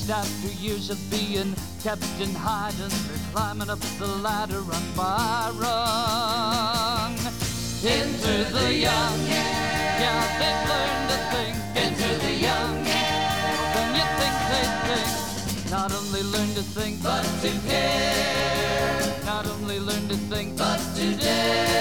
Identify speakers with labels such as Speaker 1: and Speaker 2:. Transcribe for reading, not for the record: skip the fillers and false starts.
Speaker 1: changed after years of being kept in hiding. They're climbing up the ladder rung by rung. Enter the young, yeah, they've learned a thing. Enter the young, when you think they think. Not only learn to think, but to care. Not only learn to think, but to dare.